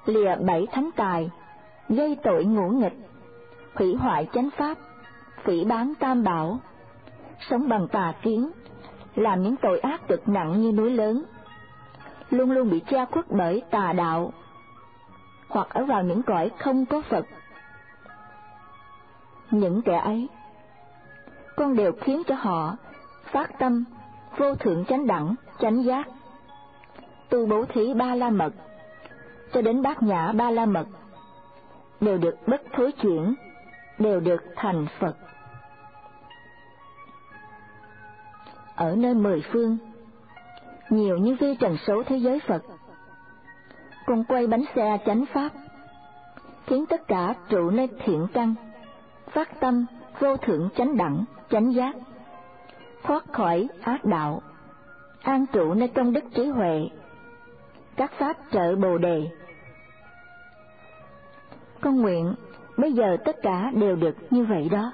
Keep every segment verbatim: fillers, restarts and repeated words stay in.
lìa bảy thánh tài, gây tội ngũ nghịch, hủy hoại chánh pháp, phỉ báng tam bảo, sống bằng tà kiến, làm những tội ác cực nặng như núi lớn, luôn luôn bị che khuất bởi tà đạo, hoặc ở vào những cõi không có Phật. Những kẻ ấy, con đều khiến cho họ phát tâm vô thượng chánh đẳng, chánh giác, tu bố thí ba la mật cho đến bát nhã ba la mật, đều được bất thối chuyển, đều được thành Phật. Ở nơi mười phương, nhiều như vi trần số thế giới Phật, cùng quay bánh xe chánh pháp, khiến tất cả trụ nơi thiện căn, phát tâm vô thượng chánh đẳng, chánh giác, thoát khỏi ác đạo, an trụ nơi công đức trí huệ, các pháp trợ bồ đề. Con nguyện bây giờ tất cả đều được như vậy đó.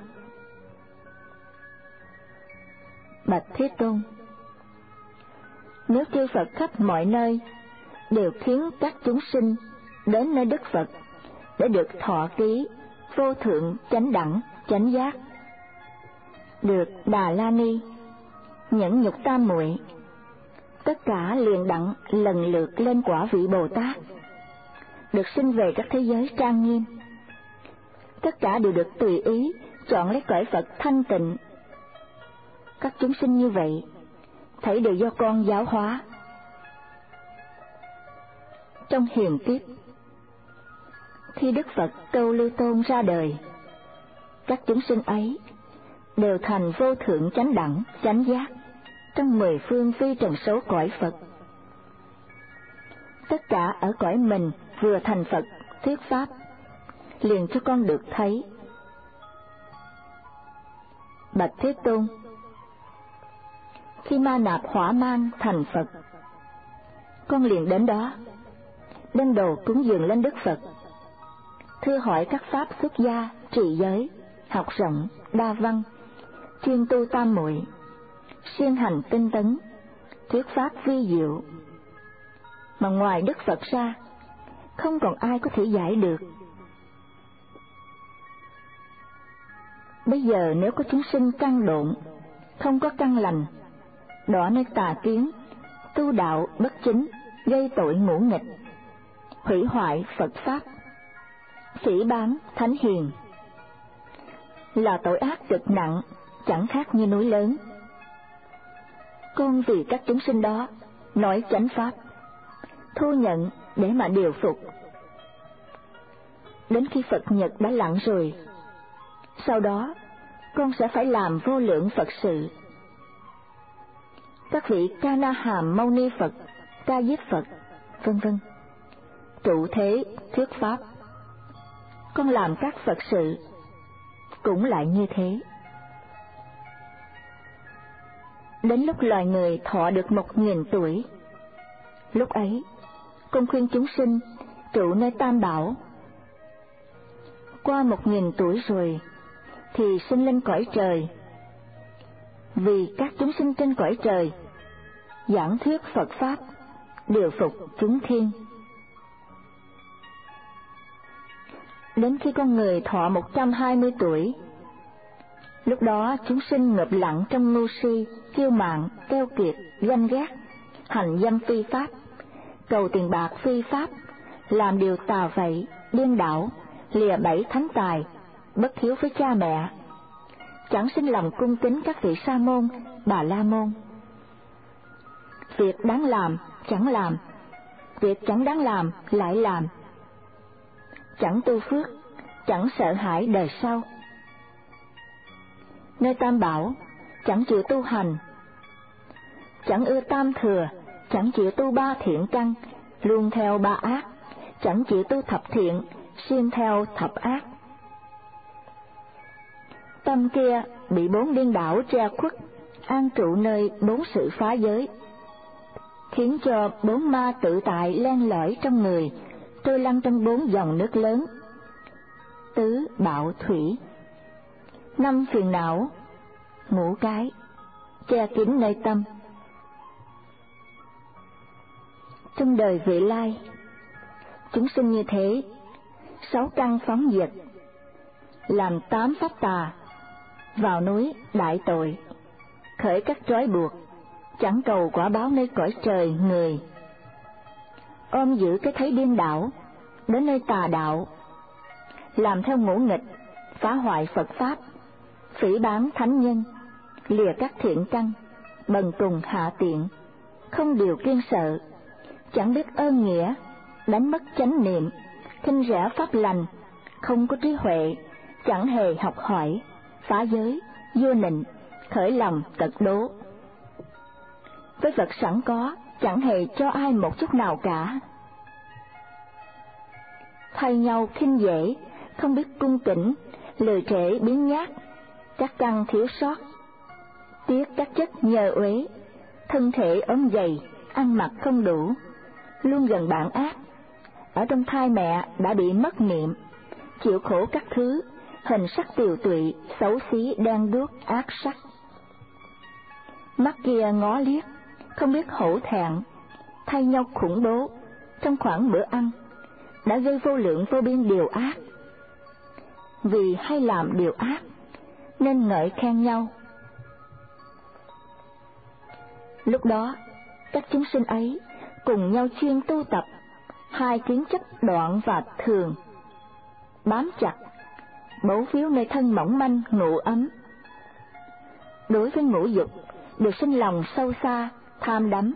Bạch Thế Tôn, nếu chư Phật khắp mọi nơi đều khiến các chúng sinh đến nơi Đức Phật để được thọ ký vô thượng chánh đẳng, chánh giác, được Đà La Ni, nhẫn nhục tam muội, tất cả liền đặng lần lượt lên quả vị Bồ Tát, được sinh về các thế giới trang nghiêm. Tất cả đều được tùy ý chọn lấy cõi Phật thanh tịnh. Các chúng sinh như vậy, thảy đều do con giáo hóa. Trong hiền kiếp, khi Đức Phật Câu Lưu Tôn ra đời, các chúng sinh ấy đều thành vô thượng chánh đẳng, chánh giác trong mười phương phi trần số cõi Phật. Tất cả ở cõi mình vừa thành Phật thuyết pháp, liền cho con được thấy. Bạch Thế Tôn, khi Ma Nạp Hỏa Man thành Phật, con liền đến đó, đem đồ cúng dường lên Đức Phật, thưa hỏi các pháp xuất gia, trì giới, học rộng, đa văn, chuyên tu tam muội, siêng hành tinh tấn, thuyết pháp vi diệu, mà ngoài Đức Phật ra, không còn ai có thể giải được. Bây giờ nếu có chúng sinh căn độn, không có căn lành, đọa nơi tà kiến, tu đạo bất chính, gây tội ngũ nghịch, hủy hoại Phật pháp, phỉ báng thánh hiền, là tội ác cực nặng, chẳng khác như núi lớn. Con vì các chúng sinh đó nói chánh pháp, thu nhận để mà điều phục. Đến khi Phật nhật đã lặng rồi, sau đó con sẽ phải làm vô lượng Phật sự. Các vị Ca Na Hàm Mâu Ni Phật, Ca Diếp Phật, vân vân, trụ thế thuyết pháp. Con làm các Phật sự cũng lại như thế. Đến lúc loài người thọ được một nghìn tuổi, lúc ấy con khuyên chúng sinh trụ nơi Tam Bảo. Qua một nghìn tuổi rồi thì sinh lên cõi trời, vì các chúng sinh trên cõi trời giảng thuyết Phật pháp, điều phục chúng thiên. Đến khi con người thọ một trăm hai mươi tuổi, lúc đó chúng sinh ngập lặng trong ngu si, kiêu mạn, keo kiệt, ganh ghét, hành dâm phi pháp, cầu tiền bạc phi pháp, làm điều tà vậy, điên đảo, lìa bảy thánh tài, bất hiếu với cha mẹ, chẳng sinh lòng cung kính các vị sa môn, bà la môn. Việc đáng làm chẳng làm, việc chẳng đáng làm lại làm, chẳng tu phước, chẳng sợ hãi đời sau. Nơi Tam Bảo chẳng chịu tu hành, chẳng ưa tam thừa, chẳng chịu tu ba thiện căn, luôn theo ba ác, chẳng chịu tu thập thiện, siêng theo thập ác. Tâm kia bị bốn điên đảo che khuất, an trụ nơi bốn sự phá giới, khiến cho bốn ma tự tại len lỏi trong người, trôi lăn trong bốn dòng nước lớn: tứ bạo thủy, năm phiền não, ngũ cái, che kín nơi tâm. Trong đời vị lai, chúng sinh như thế, sáu căn phóng dật, làm tám pháp tà, vào núi đại tội, khởi các trói buộc, chẳng cầu quả báo nơi cõi trời người. Ôm giữ cái thấy điên đảo, đến nơi tà đạo, làm theo ngũ nghịch, phá hoại Phật Pháp, phỉ báng thánh nhân, lìa các thiện căn, bần cùng hạ tiện, không điều kiên sợ, chẳng biết ơn nghĩa, đánh mất chánh niệm, khinh rẻ pháp lành, không có trí huệ, chẳng hề học hỏi, phá giới, vua nịnh, khởi lòng tật đố. Với vật sẵn có, chẳng hề cho ai một chút nào cả. Thay nhau khinh dễ, không biết cung kính, lười trễ biến nhát, các căn thiếu sót, tiếc các chất nhờ uế, thân thể ốm dày, ăn mặc không đủ, luôn gần bản ác, ở trong thai mẹ đã bị mất niệm, chịu khổ các thứ, hình sắc tiều tụy, xấu xí đen đuốc ác sắc. Mắt kia ngó liếc, không biết hổ thẹn, thay nhau khủng bố, trong khoảng bữa ăn, đã gây vô lượng vô biên điều ác. Vì hay làm điều ác, nên ngợi khen nhau. Lúc đó, các chúng sinh ấy cùng nhau chuyên tu tập hai kiến chấp đoạn và thường, bám chặt, bấu víu nơi thân mỏng manh ngủ ấm. Đối với ngũ dục, đều sinh lòng sâu xa, tham đắm,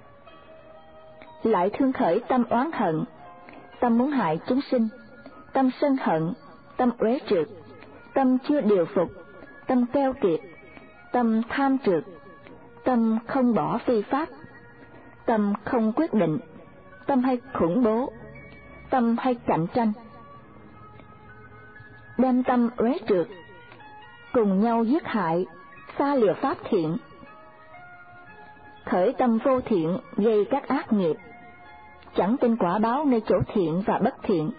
lại thương khởi tâm oán hận, tâm muốn hại chúng sinh, tâm sân hận, tâm uế trượt, tâm chưa điều phục, tâm keo kiệt, tâm tham trượt, tâm không bỏ phi pháp, tâm không quyết định, tâm hay khủng bố, tâm hay cạnh tranh. Đem tâm uế trượt, cùng nhau giết hại, xa lìa pháp thiện, khởi tâm vô thiện gây các ác nghiệp, chẳng tin quả báo nơi chỗ thiện và bất thiện.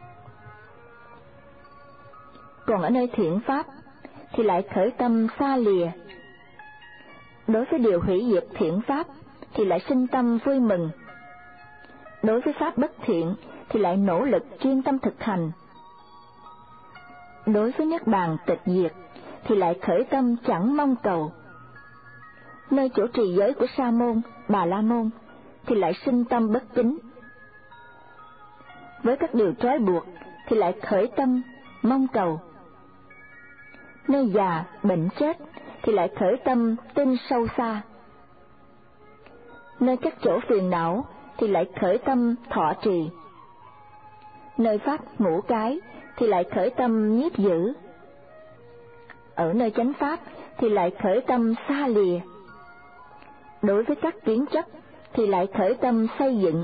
Còn ở nơi thiện pháp thì lại khởi tâm xa lìa. Đối với điều hủy diệt thiện pháp thì lại sinh tâm vui mừng. Đối với pháp bất thiện thì lại nỗ lực chuyên tâm thực hành. Đối với niết bàn tịch diệt thì lại khởi tâm chẳng mong cầu. Nơi chỗ trì giới của Sa môn, Bà La môn thì lại sinh tâm bất kính. Với các điều trói buộc thì lại khởi tâm mong cầu. Nơi già, bệnh chết thì lại khởi tâm tin sâu xa. Nơi các chỗ phiền não thì lại khởi tâm thọ trì. Nơi pháp ngũ cái thì lại khởi tâm nhiếp giữ. Ở nơi chánh pháp thì lại khởi tâm xa lìa. Đối với các kiến chấp thì lại khởi tâm xây dựng.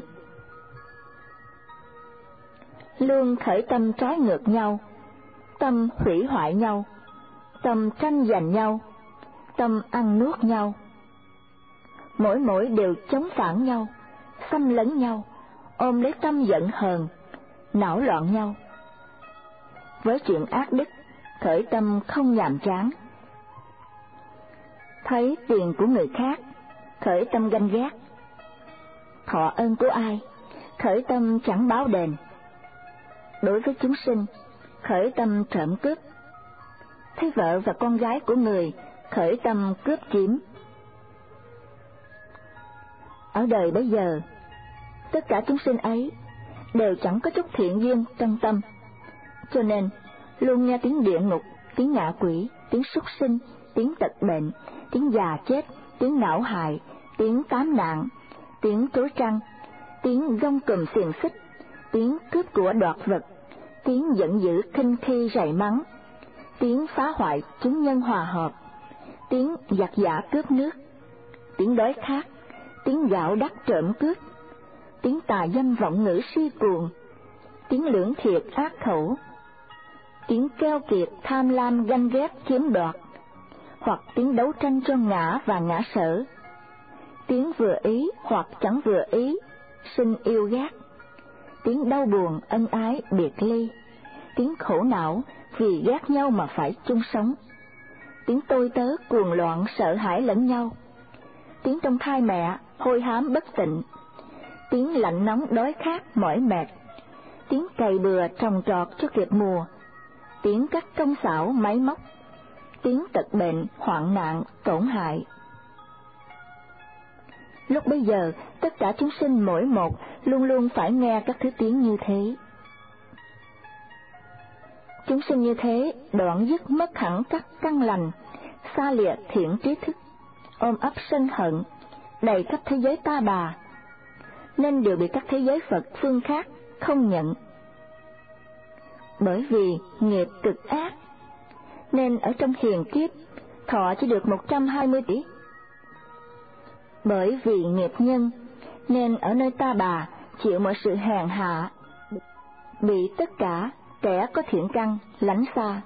Luôn khởi tâm trái ngược nhau, tâm hủy hoại nhau, tâm tranh giành nhau, tâm ăn nuốt nhau. Mỗi mỗi đều chống phản nhau, xâm lấn nhau, ôm lấy tâm giận hờn, não loạn nhau. Với chuyện ác đức, khởi tâm không nhàm chán. Thấy tiền của người khác, khởi tâm ganh ghét. Thọ ơn của ai, khởi tâm chẳng báo đền. Đối với chúng sinh, khởi tâm trộm cướp. Thấy vợ và con gái của người, khởi tâm cướp chiếm. Ở đời bấy giờ, tất cả chúng sinh ấy đều chẳng có chút thiện duyên trong tâm, cho nên luôn nghe tiếng địa ngục, tiếng ngạ quỷ, tiếng súc sinh, tiếng tật bệnh, tiếng già chết, tiếng não hại, tiếng tám nạn, tiếng trối trăng, tiếng gông cùm xiềng xích, tiếng cướp của đoạt vật, tiếng giận dữ khinh khi rầy mắng, tiếng phá hoại chúng nhân hòa hợp, tiếng giặc giả cướp nước, tiếng đói khát, tiếng gạo đắc trộm cướp, tiếng tà dâm vọng ngữ si cuồng, tiếng lưỡng thiệt ác khẩu, tiếng keo kiệt tham lam ganh ghét chiếm đoạt, hoặc tiếng đấu tranh cho ngã và ngã sở, tiếng vừa ý hoặc chẳng vừa ý, sinh yêu ghét, tiếng đau buồn ân ái biệt ly, tiếng khổ não vì ghét nhau mà phải chung sống, tiếng tôi tớ cuồng loạn sợ hãi lẫn nhau, tiếng trong thai mẹ hôi hám bất tịnh, tiếng lạnh nóng đói khát mỏi mệt, tiếng cày bừa trồng trọt cho kịp mùa, tiếng các công xảo máy móc, tiếng tật bệnh hoạn nạn tổn hại. Lúc bấy giờ, tất cả chúng sinh mỗi một luôn luôn phải nghe các thứ tiếng như thế. Chúng sinh như thế đoạn dứt mất hẳn các căn lành, xa lìa thiện trí thức, ôm ấp sân hận, đầy khắp thế giới ta bà, nên đều bị các thế giới Phật phương khác không nhận. Bởi vì nghiệp cực ác, nên ở trong hiền kiếp thọ chỉ được một trăm hai mươi tỷ. Bởi vì nghiệp nhân, nên ở nơi ta bà chịu mọi sự hèn hạ, bị tất cả kẻ có thiện căn lánh xa.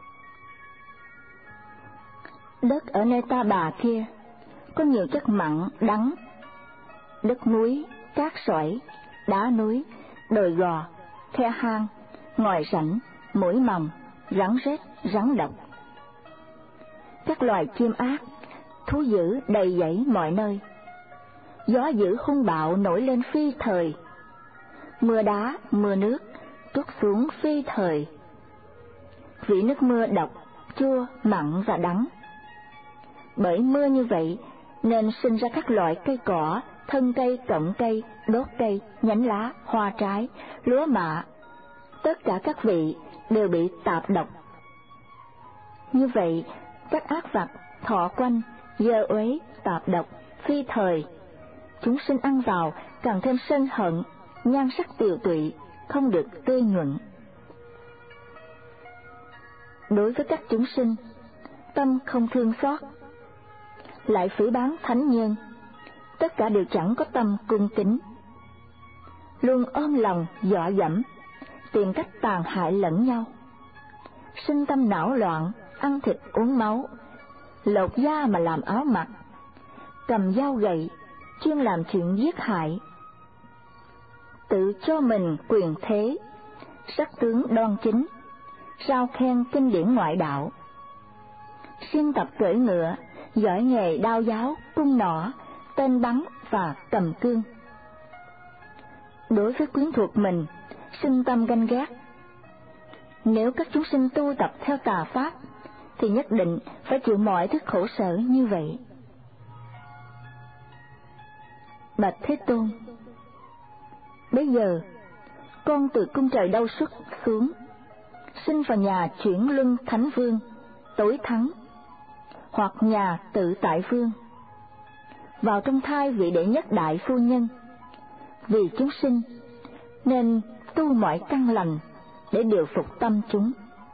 Đất ở nơi ta bà kia có nhiều chất mặn, đắng, đất núi, cát sỏi, đá núi, đồi gò, khe hang, ngòi rãnh, mũi mầm, rắn rết, rắn độc. Các loài chim ác, thú dữ đầy dẫy mọi nơi. Gió dữ hung bạo nổi lên phi thời, mưa đá, mưa nước trút xuống phi thời. Vị nước mưa độc, chua, mặn và đắng. Bởi mưa như vậy nên sinh ra các loại cây cỏ, thân cây, cọng cây, đốt cây, nhánh lá, hoa trái, lúa mạ. Tất cả các vị đều bị tạp độc. Như vậy, các ác vật thọ quanh, dơ uế, tạp độc, phi thời. Chúng sinh ăn vào càng thêm sân hận, nhan sắc tiều tụy, không được tươi nhuận. Đối với các chúng sinh, tâm không thương xót, lại phỉ báng thánh nhân, tất cả đều chẳng có tâm cung kính, luôn ôm lòng dọa dẫm, tìm cách tàn hại lẫn nhau, sinh tâm não loạn, ăn thịt uống máu, lột da mà làm áo mặc, cầm dao gậy, chuyên làm chuyện giết hại, tự cho mình quyền thế, sắc tướng đoan chính, rao khen kinh điển ngoại đạo, siêng tập cưỡi ngựa, giỏi nghề đao giáo, cung nỏ, tên bắn và cầm cương. Đối với quyến thuộc mình, sinh tâm ganh ghét. Nếu các chúng sinh tu tập theo tà pháp, thì nhất định phải chịu mọi thứ khổ sở như vậy. Bạch Thế Tôn, bây giờ con từ cung trời đâu xuất xuống, sinh vào nhà chuyển luân thánh vương, tối thắng, hoặc nhà tự tại vương, vào trong thai vị đệ nhất đại phu nhân. Vì chúng sinh nên tu mọi căn lành để điều phục tâm chúng.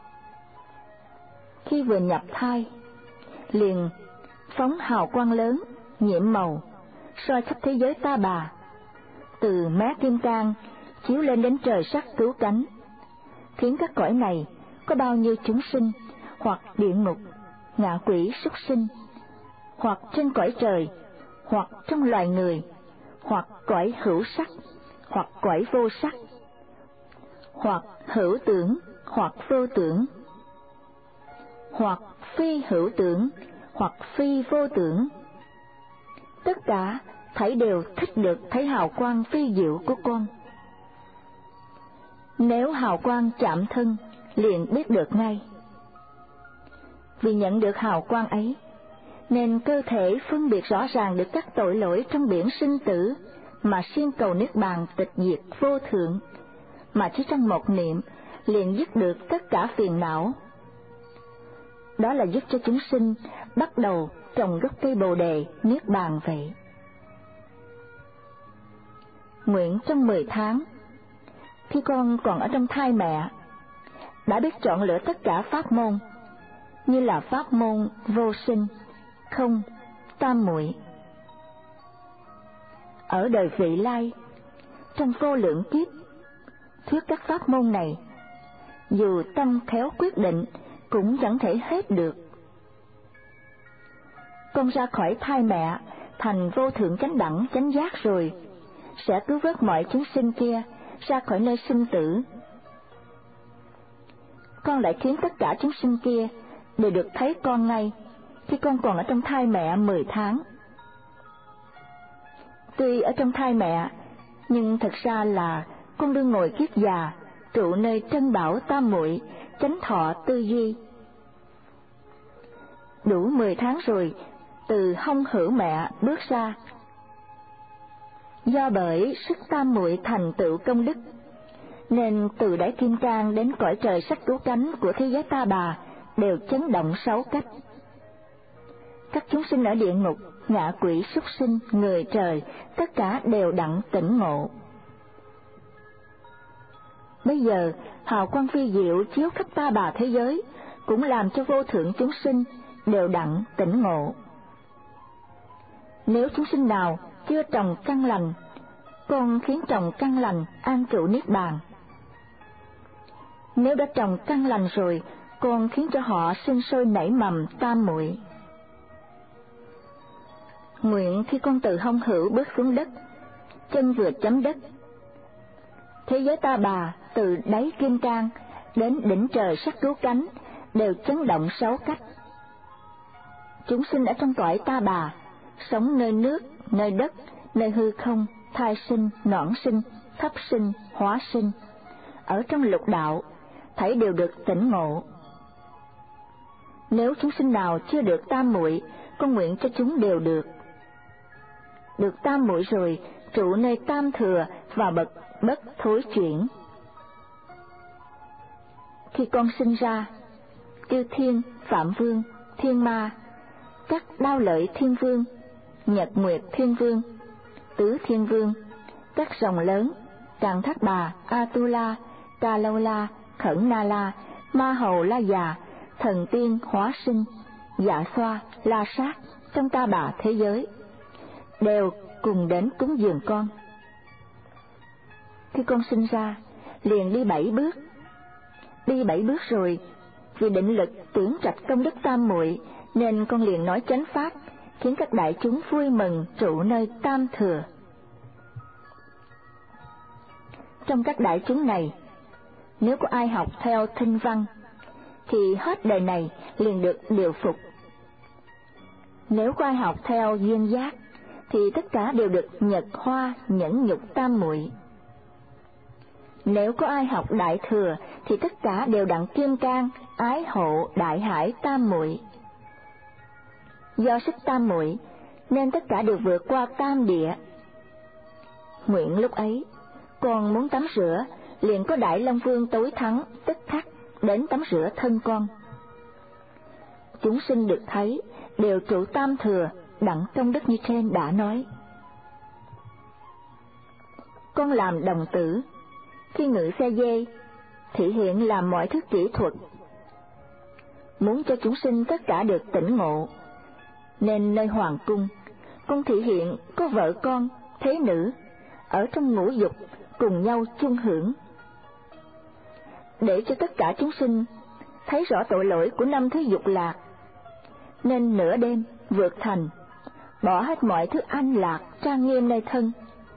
Khi vừa nhập thai, liền phóng hào quang lớn, nhiệm màu, soi khắp thế giới ta bà, từ mé kim cang chiếu lên đến trời sắc cứu cánh, khiến các cõi này có bao nhiêu chúng sinh, hoặc địa ngục, ngạ quỷ súc sinh, hoặc trên cõi trời, hoặc trong loài người, hoặc cõi hữu sắc, hoặc cõi vô sắc, hoặc hữu tưởng, hoặc vô tưởng, hoặc phi hữu tưởng, hoặc phi vô tưởng. Tất cả thảy đều thích được thấy hào quang phi diệu của con. Nếu hào quang chạm thân, liền biết được ngay. Vì nhận được hào quang ấy, nên cơ thể phân biệt rõ ràng được các tội lỗi trong biển sinh tử, mà siêng cầu niết bàn tịch diệt vô thượng, mà chỉ trong một niệm liền dứt được tất cả phiền não. Đó là giúp cho chúng sinh bắt đầu trồng gốc cây bồ đề niết bàn vậy. Nguyện trong mười tháng, khi con còn ở trong thai mẹ, đã biết chọn lựa tất cả pháp môn, như là pháp môn vô sinh, không, tam muội. Ở đời vị lai, trong vô lượng kiếp, thuyết các pháp môn này, dù tâm khéo quyết định cũng chẳng thể hết được. Con ra khỏi thai mẹ thành vô thượng chánh đẳng chánh giác rồi, sẽ cứu vớt mọi chúng sinh kia ra khỏi nơi sinh tử. Con lại khiến tất cả chúng sinh kia đều được thấy con ngay khi con còn ở trong thai mẹ mười tháng. Tuy ở trong thai mẹ, nhưng thật ra là con đương ngồi kiết già, trụ nơi trân bảo tam muội, chánh thọ tư duy. Đủ mười tháng rồi, từ hông hữu mẹ bước ra. Do bởi sức tam muội thành tựu công đức, nên từ Đại Kim Cang đến cõi trời sắc cứu cánh của thế giới Ta Bà đều chấn động sáu cách. Các chúng sinh ở địa ngục, ngạ quỷ, súc sinh, người trời, tất cả đều đặng tỉnh ngộ. Bây giờ hào quang phi diệu chiếu khắp Ta Bà thế giới, cũng làm cho vô thượng chúng sinh đều đặng tỉnh ngộ. Nếu chúng sinh nào chưa trồng căn lành, con khiến trồng căn lành an trụ niết bàn. Nếu đã trồng căn lành rồi, con khiến cho họ sinh sôi nảy mầm tam muội. Nguyện khi con từ hông hữu bước xuống đất, chân vừa chấm đất, thế giới Ta Bà từ đáy kim cang đến đỉnh trời sắc cứu cánh đều chấn động sáu cách. Chúng sinh ở trong cõi Ta Bà, sống nơi nước, nơi đất, nơi hư không, thai sinh, nõn sinh, thấp sinh, hóa sinh, ở trong lục đạo, thảy đều được tỉnh ngộ. Nếu chúng sinh nào chưa được tam muội, con nguyện cho chúng đều được. Được tam muội rồi, trụ nơi tam thừa và bậc bất thối chuyển. Khi con sinh ra, Chư Thiên, Phạm Vương, Thiên Ma, các Đao Lợi Thiên Vương, Nhật Nguyệt Thiên Vương, Tứ Thiên Vương, các rồng lớn, Càn Thác Bà, Atula, Ca Lâu La, Khẩn Na La, Ma Hầu La Già, thần tiên hóa sinh, Dạ Xoa, La Sát trong Ta Bà thế giới, đều cùng đến cúng dường con. Khi con sinh ra, liền đi bảy bước. Đi bảy bước rồi, vì định lực tưởng trạch công đức tam muội, nên con liền nói chánh pháp, khiến các đại chúng vui mừng trụ nơi tam thừa. Trong các đại chúng này, nếu có ai học theo thinh văn, thì hết đời này liền được điều phục. Nếu có ai học theo duyên giác, thì tất cả đều được nhật hoa nhẫn nhục tam muội. Nếu có ai học đại thừa, thì tất cả đều đặng kim cang ái hộ đại hải tam muội. Do sức tam muội nên tất cả đều vượt qua tam địa. Nguyện lúc ấy, con muốn tắm rửa, liền có Đại Long Vương tối thắng tức khắc đến tắm rửa thân con. Chúng sinh được thấy đều trụ tam thừa, đặng công đức như trên đã nói. Con làm đồng tử, khi ngự xe dê, thị hiện làm mọi thứ kỹ thuật, muốn cho chúng sinh tất cả được tỉnh ngộ, nên nơi hoàng cung, con thị hiện có vợ con, thế nữ, ở trong ngũ dục cùng nhau chung hưởng, để cho tất cả chúng sinh thấy rõ tội lỗi của năm thứ dục lạc, nên nửa đêm vượt thành, bỏ hết mọi thứ an lạc trang nghiêm nơi thân.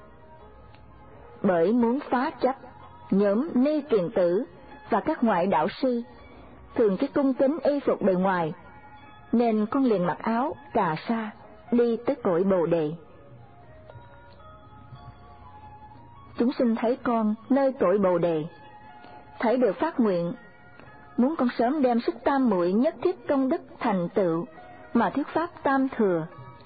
Bởi muốn phá chấp, nhóm ni kiền tử và các ngoại đạo sư thường cái cung kính y phục bề ngoài, nên con liền mặc áo cà sa đi tới cội Bồ Đề. Chúng sinh thấy con nơi cội Bồ Đề, thấy được phát nguyện, muốn con sớm đem sức tam muội nhất thiết công đức thành tựu mà thuyết pháp tam thừa.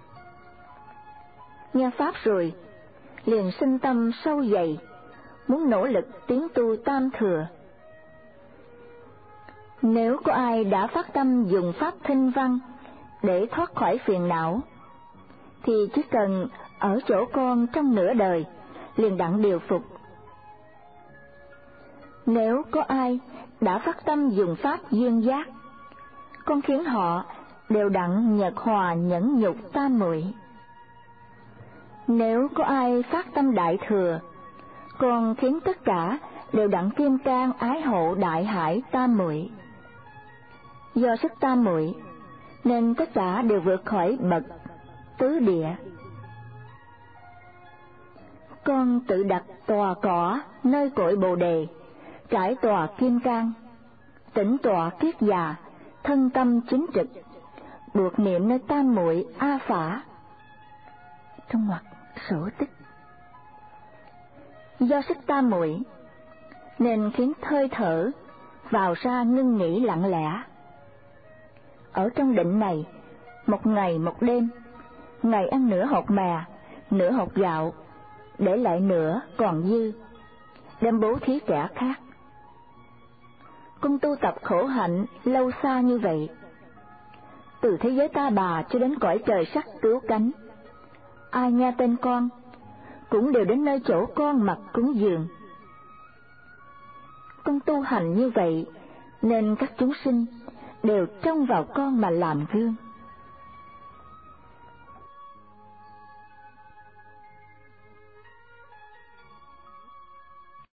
Nghe pháp rồi, liền sinh tâm sâu dày, muốn nỗ lực tiến tu tam thừa. Nếu có ai đã phát tâm dùng pháp thinh văn để thoát khỏi phiền não, thì chỉ cần ở chỗ con trong nửa đời, liền đặng điều phục. Nếu có ai đã phát tâm dùng pháp duyên giác, con khiến họ đều đặng nhật hòa nhẫn nhục tam muội. Nếu có ai phát tâm đại thừa, con khiến tất cả đều đặng kim cang ái hộ đại hải tam muội. Do sức tam muội nên tất cả đều vượt khỏi bậc tứ địa. Con tự đặt tòa cỏ nơi cội Bồ Đề, trải tòa kim cang, tĩnh tọa kiết già, thân tâm chính trực, buộc niệm nơi tam muội a phả. Trong ngoặc sổ tích. Do sức tam muội, nên khiến hơi thở vào ra ngưng nghỉ lặng lẽ. Ở trong định này, một ngày một đêm, ngày ăn nửa hột mè, nửa hột gạo, để lại nửa còn dư, đem bố thí kẻ khác. Con tu tập khổ hạnh lâu xa như vậy, từ thế giới ta bà cho đến cõi trời sắc cứu cánh, ai nghe tên con cũng đều đến nơi chỗ con mặc cúng dường. Con tu hành như vậy nên các chúng sinh đều trông vào con mà làm gương.